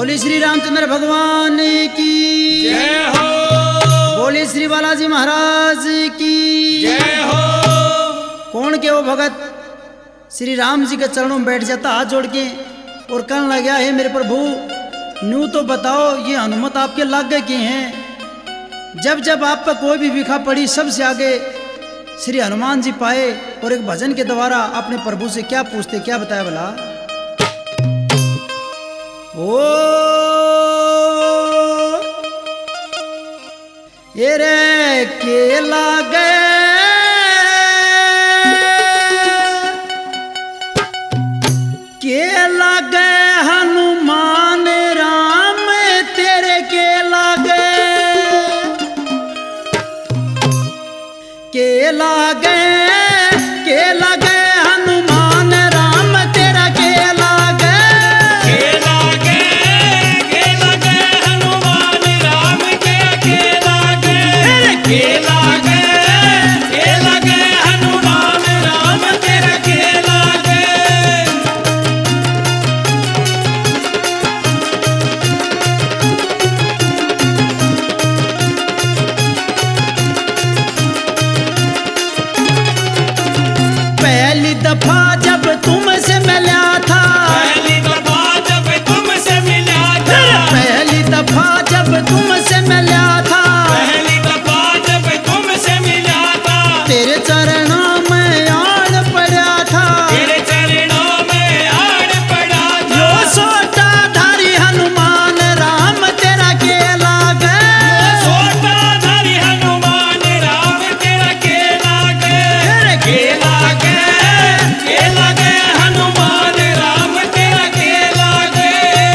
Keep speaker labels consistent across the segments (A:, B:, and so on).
A: बोली श्री रामचंद्र भगवान की
B: जय हो।
A: बोली श्री बालाजी महाराज की
B: जय हो।
A: कौन के वो भगत श्री राम जी के चरणों में बैठ जाता हाथ जोड़ के और कहने लगा, है मेरे प्रभु न्यू तो बताओ ये हनुमत आपके लाग गए किए हैं। जब जब आप पर कोई भी विखा पड़ी सबसे आगे श्री हनुमान जी पाए और एक भजन के द्वारा अपने प्रभु से क्या पूछते, क्या बताया भला। ओ ये रे के लागे हनुमान राम तेरे के लागे हनुमान राम तेरा के लागे
B: हनुमान राम तेरा के लागे हनुमान राम तेरा के लागे।
A: पहली दफा जब तुमसे मिला था,
B: पहली दफा जब तुमसे मिला था,
A: पहली दफा जब तुमसे मिला था,
B: पहली दफा जब तुमसे मिला था,
A: तेरे चरणों में आड़ पड़ा था,
B: तेरे चरणों में आड़ पड़ा था।
A: जो सोटा धारी हनुमान राम तेरा के लागे
B: सोटाधारी हनुमान राम तेरा के लागे हनुमान राम तेरा के लागे।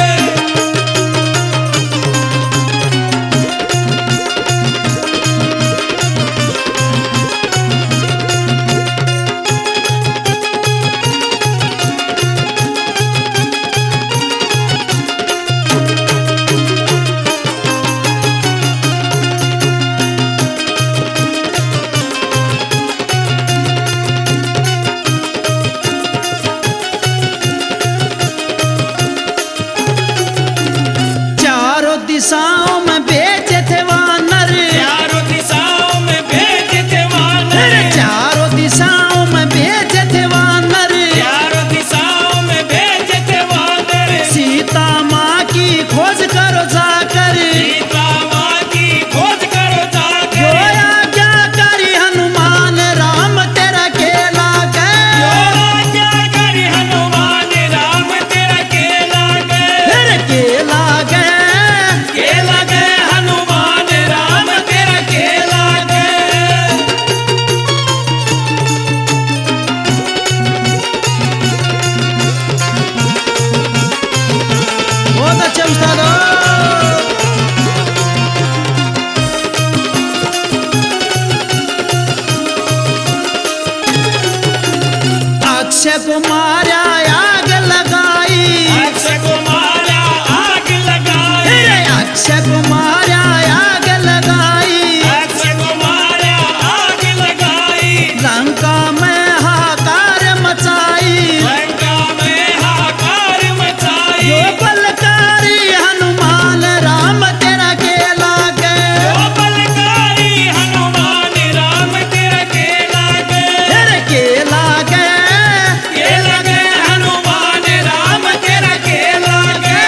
A: चारों दिशाओं में भेजे थे वानर,
B: चारों दिशाओं में भेजे थे वानर,
A: चारों दिशाओं में भेजे थे वानर,
B: चारों दिशाओं में भेजे थे वानर।
A: सीता माँ की खोज करो जाकर,
B: सीता माँ की खोज करो
A: जो
B: जाकर,
A: आज्ञाकारी हनुमान राम तेरा के लागे
B: जो आज्ञाकारी हनुमान राम तेरा के लागे हनुमान राम तेरा के लागे।
A: बहुत अच्छे उस्ताद हो। अक्षय कुमार आग लगाई,
B: अक्षय कुमार आग लगाई,
A: अक्षय कुमार आग लगाई,
B: अक्षय कुमार आग लगाई,
A: लंका में हाहाकार मचाई,
B: लंका में हाहाकार मचाई।
A: जो बलकारी हनुमान राम तेरा के लागे
B: जो बलकारी हनुमान राम तेरा के लागे हनुमान राम तेरा के लागे।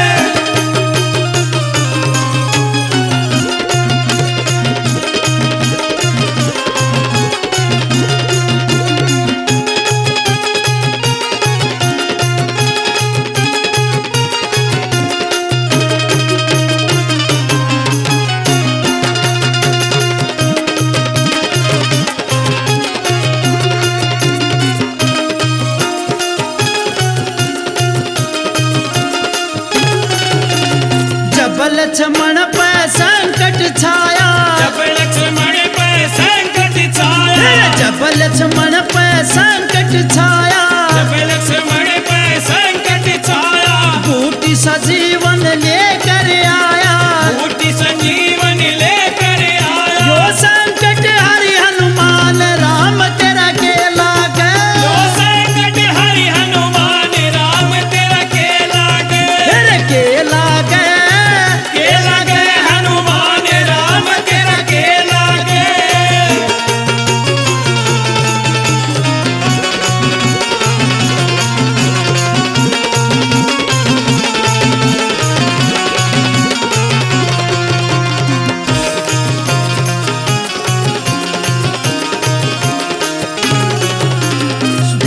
A: जब लक्ष्मण पे संकट छाया,
B: जब लक्ष्मण पे संकट छाया,
A: जब लक्ष्मण पे संकट छाया,
B: जब लक्ष्मण पे संकट छाया,
A: बूटी सजीवन लेकर आया,
B: बूटी संजीवन लेकर आया,
A: जो संकट हरि हनुमान राम तेरा के लागे
B: जो संकट हरि हनुमान राम तेरा के लागे।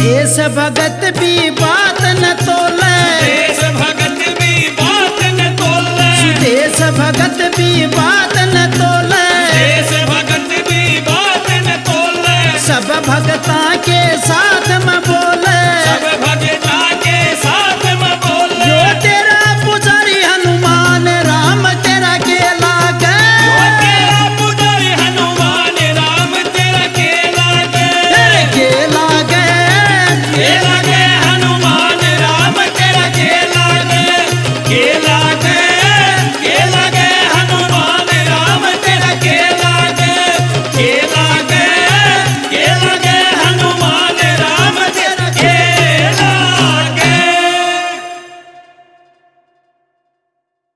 A: देश भगत भी बात न तोले,
B: देश भगत भी बात न तोले,
A: देश भगत भी बात न तोले,
B: देश भगत भी बात न तोले।
A: सब भगता के साथ